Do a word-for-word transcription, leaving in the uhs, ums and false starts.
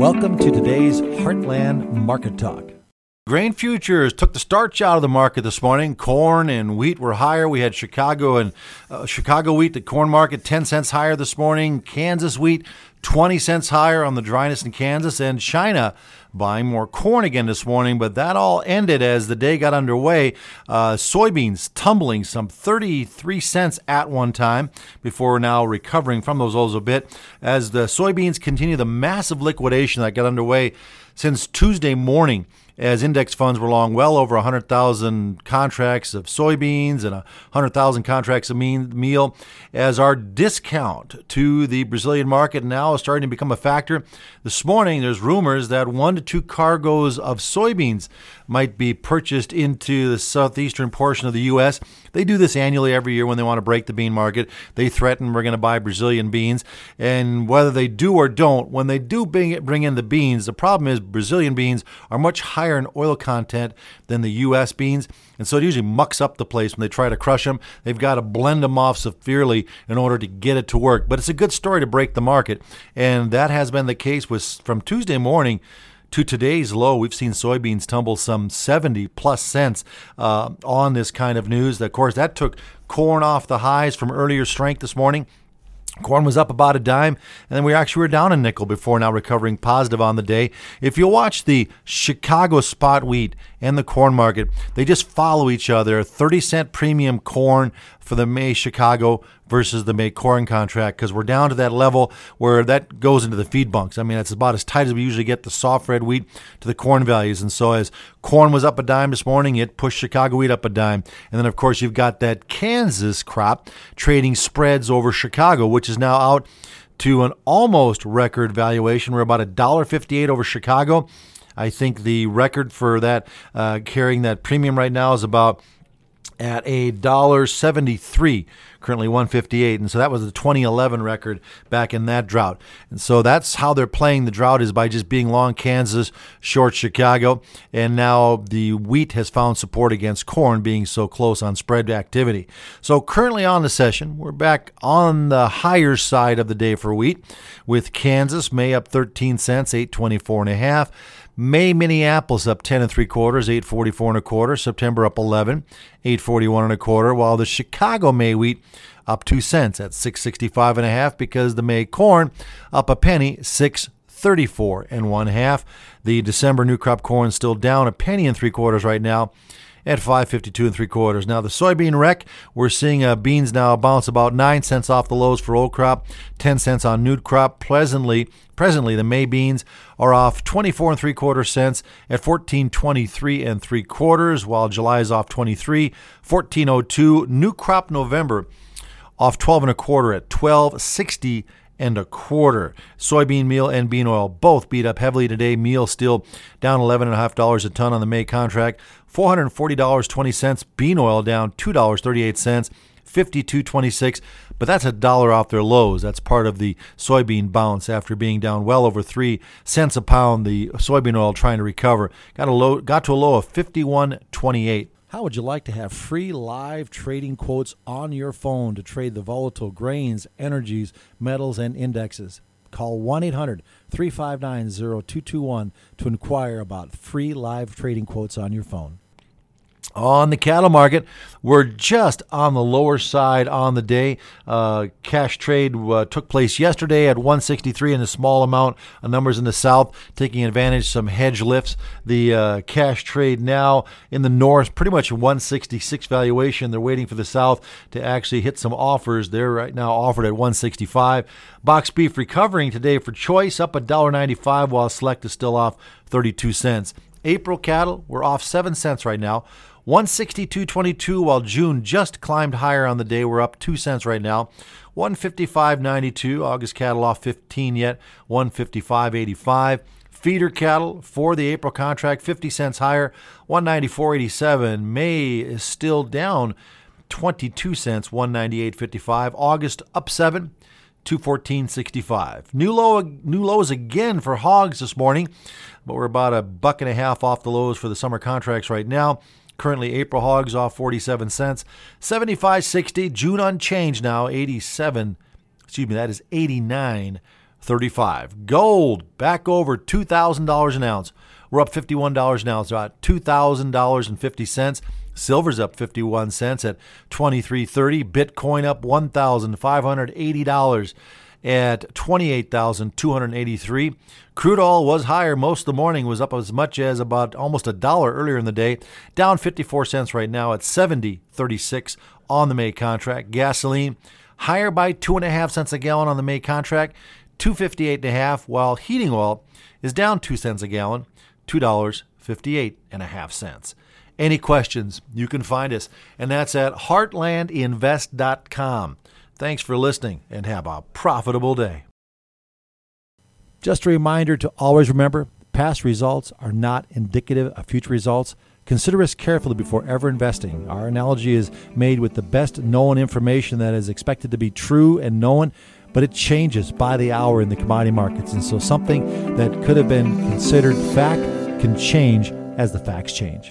Welcome to today's Heartland Market Talk. Grain futures took the starch out of the market this morning. Corn and wheat were higher. We had Chicago and uh, Chicago wheat, the corn market, ten cents higher this morning. Kansas wheat, twenty cents higher on the dryness in Kansas. And China buying more corn again this morning. But that all ended as the day got underway. Uh, soybeans tumbling some thirty-three cents at one time before now recovering from those lows a bit as the soybeans continue the massive liquidation that got underway since Tuesday morning, as index funds were long well over one hundred thousand contracts of soybeans and one hundred thousand contracts of meal, as our discount to the Brazilian market now is starting to become a factor. This morning, there's rumors that one to two cargoes of soybeans might be purchased into the southeastern portion of the U S. They do this annually every year when they want to break the bean market. They threaten we're going to buy Brazilian beans. And whether they do or don't, when they do bring in the beans, the problem is Brazilian beans are much higher in oil content than the U S beans. And so it usually mucks up the place when they try to crush them. They've got to blend them off severely in order to get it to work. But it's a good story to break the market. And that has been the case with from Tuesday morning to today's low. We've seen soybeans tumble some seventy plus cents uh, on this kind of news. Of course, that took corn off the highs from earlier strength this morning. Corn was up about a dime, and then we actually were down a nickel before now recovering positive on the day. If you watch the Chicago spot wheat and the corn market, they just follow each other. thirty cent premium corn for the May Chicago versus the May corn contract, because we're down to that level where that goes into the feed bunks. I mean, it's about as tight as we usually get the soft red wheat to the corn values. And so as corn was up a dime this morning, it pushed Chicago wheat up a dime. And then, of course, you've got that Kansas crop trading spreads over Chicago, which is now out to an almost record valuation. We're about one dollar fifty-eight over Chicago. I think the record for that uh, carrying that premium right now is about at a dollar seventy-three, currently one fifty-eight, and so that was the twenty eleven record back in that drought. And so that's how they're playing the drought, is by just being long Kansas, short Chicago, and now the wheat has found support against corn being so close on spread activity. So currently on the session, we're back on the higher side of the day for wheat, with Kansas May up thirteen cents, eight twenty-four and a half. May Minneapolis up ten and three quarters, eight forty-four and a quarter. September up eleven, eight forty-one and a quarter. While the Chicago May wheat up two cents at six sixty-five and a half, because the May corn up a penny, six thirty-four and one half. The December new crop corn still down a penny and three quarters right now at five fifty-two and three quarters. Now the soybean wreck, we're seeing uh, beans now bounce about nine cents off the lows for old crop, ten cents on new crop. Pleasantly, presently the May beans are off twenty-four and three quarter cents at fourteen twenty-three and three quarters, while July is off twenty-three, fourteen oh two. New crop November off twelve and a quarter at twelve sixty and a quarter. Soybean meal and bean oil both beat up heavily today. Meal still down eleven and a half dollars a ton on the May contract, four hundred forty dollars and twenty cents. Bean oil down two dollars and thirty-eight cents, fifty-two twenty-six. But that's a dollar off their lows. That's part of the soybean bounce after being down well over three cents a pound. The soybean oil trying to recover got a low, got to a low of fifty-one twenty-eight. How would you like to have free live trading quotes on your phone to trade the volatile grains, energies, metals, and indexes? Call one eight hundred, three five nine, zero two two one to inquire about free live trading quotes on your phone. On the cattle market, we're just on the lower side on the day. Uh, cash trade uh, took place yesterday at one sixty-three in a small amount of numbers in the south, taking advantage of some hedge lifts. The uh, cash trade now in the north, pretty much one sixty-six valuation. They're waiting for the south to actually hit some offers. They're right now offered at one sixty-five. Box beef recovering today for choice, up one dollar ninety-five, while select is still off thirty-two cents. April cattle, we're off seven cents right now, one sixty-two twenty-two, while June just climbed higher on the day. We're up two cents right now, one fifty-five ninety-two. August cattle off fifteen yet, one fifty-five eighty-five. Feeder cattle for the April contract, fifty cents higher, one ninety-four eighty-seven. May is still down twenty-two cents, one ninety-eight fifty-five. August up seven, two fourteen sixty-five. New low, new lows again for hogs this morning, but we're about a buck and a half off the lows for the summer contracts right now. Currently, April hogs off forty-seven cents, seventy-five sixty. June unchanged now, eighty-seven. Excuse me, that is eighty-nine thirty-five. Gold back over two thousand dollars an ounce. We're up fifty-one dollars an ounce, about two thousand dollars and fifty cents. Silver's up fifty-one cents at twenty-three thirty. Bitcoin up one thousand five hundred eighty dollars at twenty-eight thousand two hundred eighty-three. Crude oil was higher most of the morning, was up as much as about almost a dollar earlier in the day, down fifty-four cents right now at seventy thirty-six on the May contract. Gasoline higher by two and a half cents a gallon on the May contract, two fifty-eight and a half, while heating oil is down two cents a gallon, two dollars fifty-eight and a half cents. Any questions, you can find us, and that's at heartland invest dot com. Thanks for listening, and have a profitable day. Just a reminder to always remember, past results are not indicative of future results. Consider us carefully before ever investing. Our analogy is made with the best known information that is expected to be true and known, but it changes by the hour in the commodity markets. And so something that could have been considered fact can change as the facts change.